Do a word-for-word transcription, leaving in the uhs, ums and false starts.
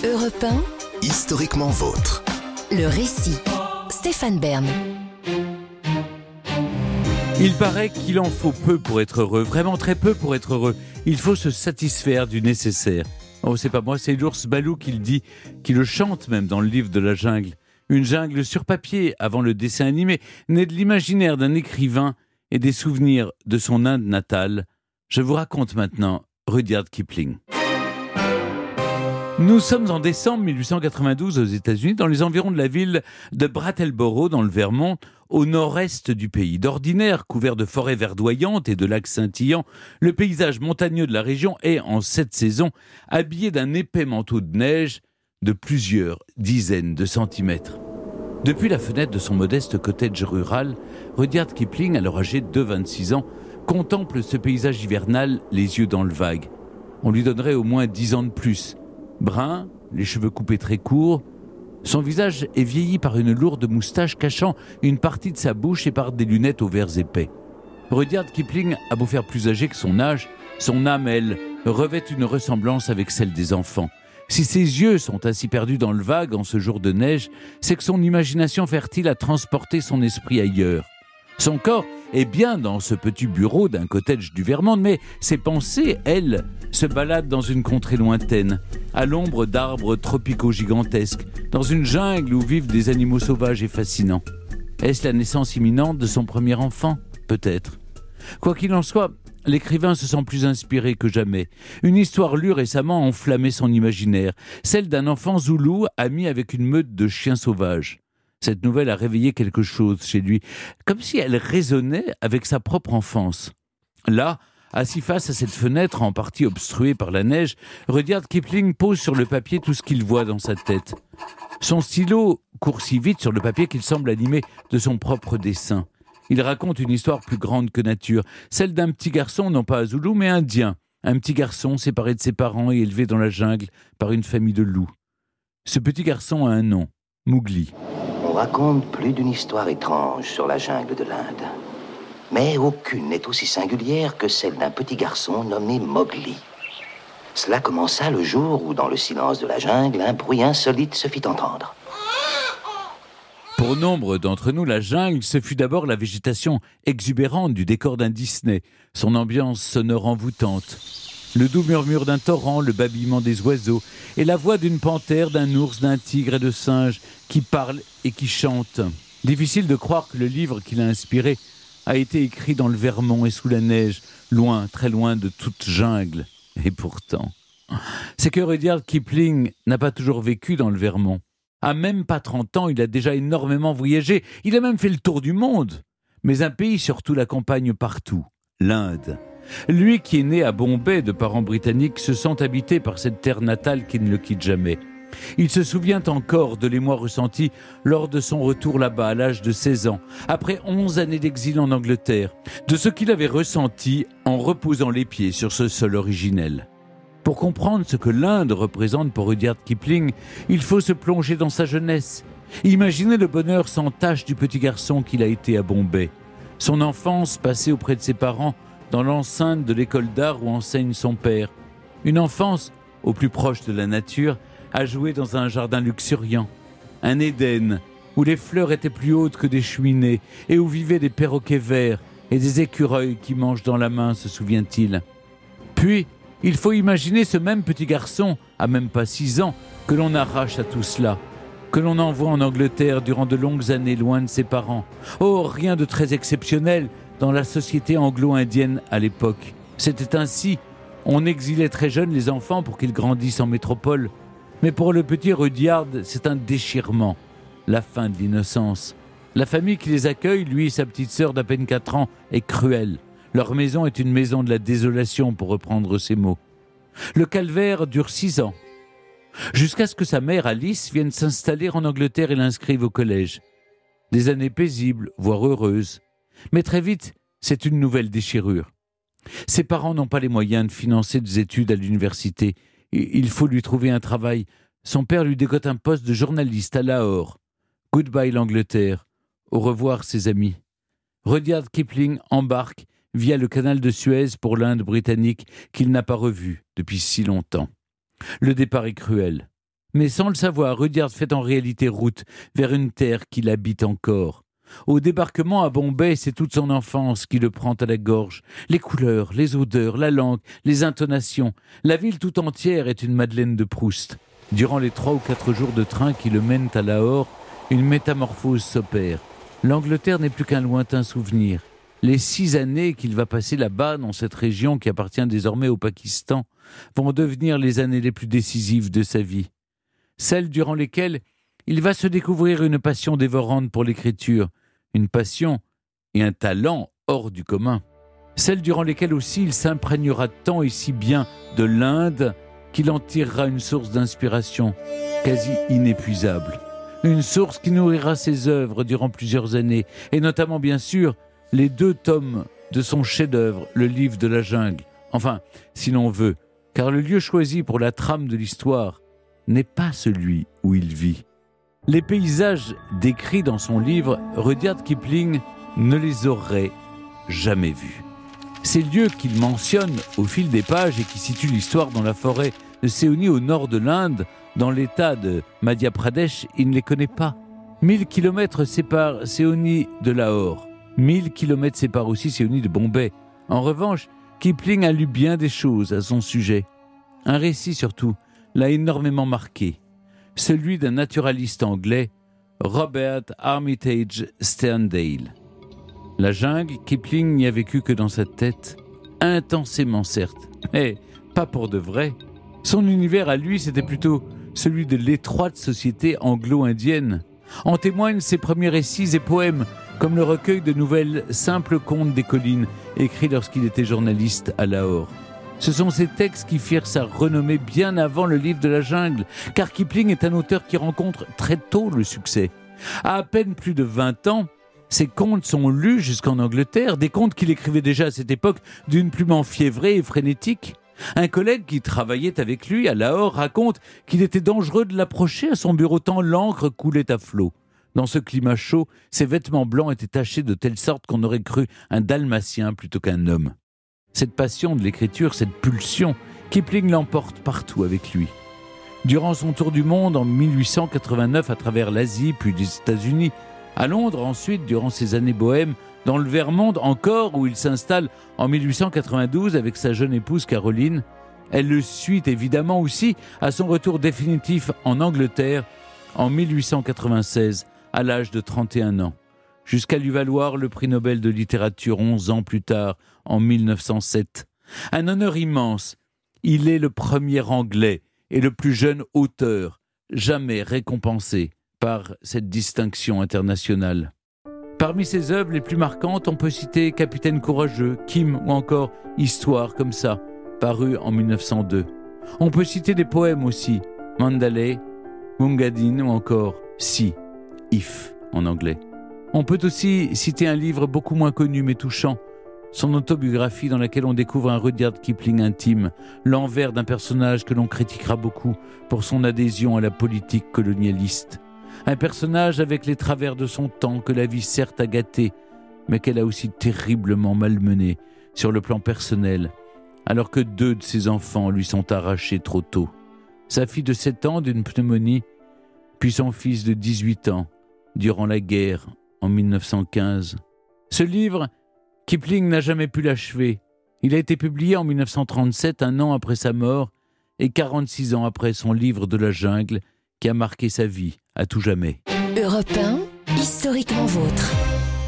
Europe un, Historiquement vôtre. le récit. Stéphane Bern. Il paraît qu'il en faut peu pour être heureux, vraiment très peu pour être heureux. Il faut se satisfaire du nécessaire. Oh, c'est pas moi, c'est l'ours Balou qui le dit, qui le chante même dans le livre de la jungle. Une jungle sur papier, avant le dessin animé, née de l'imaginaire d'un écrivain et des souvenirs de son Inde natale. Je vous raconte maintenant Rudyard Kipling. Nous sommes en décembre mille huit cent quatre-vingt-douze aux États-Unis, dans les environs de la ville de Brattleboro, dans le Vermont, au nord-est du pays. D'ordinaire, couvert de forêts verdoyantes et de lacs scintillants, le paysage montagneux de la région est, en cette saison, habillé d'un épais manteau de neige de plusieurs dizaines de centimètres. Depuis la fenêtre de son modeste cottage rural, Rudyard Kipling, alors âgé de vingt-six ans, contemple ce paysage hivernal, les yeux dans le vague. On lui donnerait au moins dix ans de plus. Brun, les cheveux coupés très courts, son visage est vieilli par une lourde moustache cachant une partie de sa bouche et par des lunettes aux verres épais. Rudyard Kipling a beau faire plus âgé que son âge, son âme, elle, revêt une ressemblance avec celle des enfants. Si ses yeux sont ainsi perdus dans le vague en ce jour de neige, c'est que son imagination fertile a transporté son esprit ailleurs. Son corps est bien dans ce petit bureau d'un cottage du Vermont, mais ses pensées, elles, se baladent dans une contrée lointaine, à l'ombre d'arbres tropicaux gigantesques, dans une jungle où vivent des animaux sauvages et fascinants. Est-ce la naissance imminente de son premier enfant ? Peut-être. Quoi qu'il en soit, l'écrivain se sent plus inspiré que jamais. Une histoire lue récemment a enflammé son imaginaire, celle d'un enfant zoulou ami avec une meute de chiens sauvages. Cette nouvelle a réveillé quelque chose chez lui, comme si elle résonnait avec sa propre enfance. Là, assis face à cette fenêtre en partie obstruée par la neige, Rudyard Kipling pose sur le papier tout ce qu'il voit dans sa tête. Son stylo court si vite sur le papier qu'il semble animé de son propre dessin. Il raconte une histoire plus grande que nature, celle d'un petit garçon, non pas zoulou, mais indien. Un petit garçon séparé de ses parents et élevé dans la jungle par une famille de loups. Ce petit garçon a un nom, Mowgli. On raconte plus d'une histoire étrange sur la jungle de l'Inde. Mais aucune n'est aussi singulière que celle d'un petit garçon nommé Mowgli. Cela commença le jour où, dans le silence de la jungle, un bruit insolite se fit entendre. Pour nombre d'entre nous, la jungle, ce fut d'abord la végétation exubérante du décor d'un Disney, son ambiance sonore envoûtante. Le doux murmure d'un torrent, le babillement des oiseaux, et la voix d'une panthère, d'un ours, d'un tigre et de singes qui parlent et qui chantent. Difficile de croire que le livre qui l'a inspiré a été écrit dans le Vermont et sous la neige, loin, très loin de toute jungle. Et pourtant, c'est que Rudyard Kipling n'a pas toujours vécu dans le Vermont. À même pas trente ans, il a déjà énormément voyagé. Il a même fait le tour du monde. Mais un pays surtout l'accompagne partout, l'Inde. Lui qui est né à Bombay de parents britanniques se sent habité par cette terre natale qui ne le quitte jamais. Il se souvient encore de l'émoi ressenti lors de son retour là-bas à l'âge de seize ans, après onze années d'exil en Angleterre, de ce qu'il avait ressenti en reposant les pieds sur ce sol originel. Pour comprendre ce que l'Inde représente pour Rudyard Kipling, il faut se plonger dans sa jeunesse. Imaginez le bonheur sans tache du petit garçon qu'il a été à Bombay. Son enfance passée auprès de ses parents dans l'enceinte de l'école d'art où enseigne son père. Une enfance au plus proche de la nature, à jouer dans un jardin luxuriant. Un Éden où les fleurs étaient plus hautes que des cheminées et où vivaient des perroquets verts et des écureuils qui mangent dans la main, se souvient-il. Puis, il faut imaginer ce même petit garçon, à même pas six ans, que l'on arrache à tout cela, que l'on envoie en Angleterre durant de longues années loin de ses parents. Oh, rien de très exceptionnel dans la société anglo-indienne à l'époque. C'était ainsi. On exilait très jeunes les enfants pour qu'ils grandissent en métropole. Mais pour le petit Rudyard, c'est un déchirement, la fin de l'innocence. La famille qui les accueille, lui et sa petite sœur d'à peine quatre ans, est cruelle. Leur maison est une maison de la désolation, pour reprendre ses mots. Le calvaire dure six ans, jusqu'à ce que sa mère, Alice, vienne s'installer en Angleterre et l'inscrive au collège. Des années paisibles, voire heureuses. Mais très vite, c'est une nouvelle déchirure. Ses parents n'ont pas les moyens de financer des études à l'université. Il faut lui trouver un travail. Son père lui dégote un poste de journaliste à Lahore. Goodbye l'Angleterre. Au revoir ses amis. Rudyard Kipling embarque via le canal de Suez pour l'Inde britannique qu'il n'a pas revue depuis si longtemps. Le départ est cruel. Mais sans le savoir, Rudyard fait en réalité route vers une terre qu'il habite encore. Au débarquement à Bombay, c'est toute son enfance qui le prend à la gorge. Les couleurs, les odeurs, la langue, les intonations. La ville tout entière est une Madeleine de Proust. Durant les trois ou quatre jours de train qui le mènent à Lahore, une métamorphose s'opère. L'Angleterre n'est plus qu'un lointain souvenir. Les six années qu'il va passer là-bas, dans cette région qui appartient désormais au Pakistan, vont devenir les années les plus décisives de sa vie. Celles durant lesquelles il va se découvrir une passion dévorante pour l'écriture, une passion et un talent hors du commun. Celles durant lesquelles aussi il s'imprégnera tant et si bien de l'Inde qu'il en tirera une source d'inspiration quasi inépuisable. Une source qui nourrira ses œuvres durant plusieurs années, et notamment bien sûr les deux tomes de son chef-d'œuvre, le livre de la jungle. Enfin, si l'on veut, car le lieu choisi pour la trame de l'histoire n'est pas celui où il vit. Les paysages décrits dans son livre, Rudyard Kipling ne les aurait jamais vus. Ces lieux qu'il mentionne au fil des pages et qui situent l'histoire dans la forêt de Seoni au nord de l'Inde, dans l'état de Madhya Pradesh, il ne les connaît pas. Mille kilomètres séparent Seoni de Lahore. Mille kilomètres séparent aussi Seoni de Bombay. En revanche, Kipling a lu bien des choses à son sujet. Un récit surtout l'a énormément marqué. Celui d'un naturaliste anglais, Robert Armitage Sterndale. La jungle, Kipling n'y a vécu que dans sa tête, intensément certes, mais pas pour de vrai. Son univers à lui, c'était plutôt celui de l'étroite société anglo-indienne. En témoignent ses premiers récits et poèmes, comme le recueil de nouvelles Simples contes des collines, écrit lorsqu'il était journaliste à Lahore. Ce sont ces textes qui firent sa renommée bien avant le livre de la jungle, car Kipling est un auteur qui rencontre très tôt le succès. À à peine plus de vingt ans, ses contes sont lus jusqu'en Angleterre, des contes qu'il écrivait déjà à cette époque d'une plume enfiévrée et frénétique. Un collègue qui travaillait avec lui à Lahore raconte qu'il était dangereux de l'approcher à son bureau tant l'encre coulait à flot. Dans ce climat chaud, ses vêtements blancs étaient tachés de telle sorte qu'on aurait cru un dalmatien plutôt qu'un homme. Cette passion de l'écriture, cette pulsion, Kipling l'emporte partout avec lui. Durant son tour du monde en mille huit cent quatre-vingt-neuf à travers l'Asie puis les États-Unis, à Londres ensuite durant ses années bohèmes, dans le Vermont encore où il s'installe en mille huit cent quatre-vingt-douze avec sa jeune épouse Caroline, elle le suit évidemment aussi à son retour définitif en Angleterre en mille huit cent quatre-vingt-seize à l'âge de trente et un ans. Jusqu'à lui valoir le prix Nobel de littérature onze ans plus tard, en mille neuf cent sept. Un honneur immense. Il est le premier Anglais et le plus jeune auteur jamais récompensé par cette distinction internationale. Parmi ses œuvres les plus marquantes, on peut citer Capitaine courageux, Kim ou encore Histoire comme ça, paru en mille neuf cent deux. On peut citer des poèmes aussi, Mandalay, Mungadin ou encore Si, If en anglais. On peut aussi citer un livre beaucoup moins connu mais touchant, son autobiographie dans laquelle on découvre un Rudyard Kipling intime, l'envers d'un personnage que l'on critiquera beaucoup pour son adhésion à la politique colonialiste. Un personnage avec les travers de son temps que la vie certes a gâté, mais qu'elle a aussi terriblement malmené sur le plan personnel, alors que deux de ses enfants lui sont arrachés trop tôt. Sa fille de sept ans d'une pneumonie, puis son fils de dix-huit ans, durant la guerre en mille neuf cent quinze. Ce livre, Kipling n'a jamais pu l'achever. Il a été publié en mille neuf cent trente-sept, un an après sa mort, et quarante-six ans après son livre de la jungle, qui a marqué sa vie à tout jamais. Europe un, historiquement vôtre.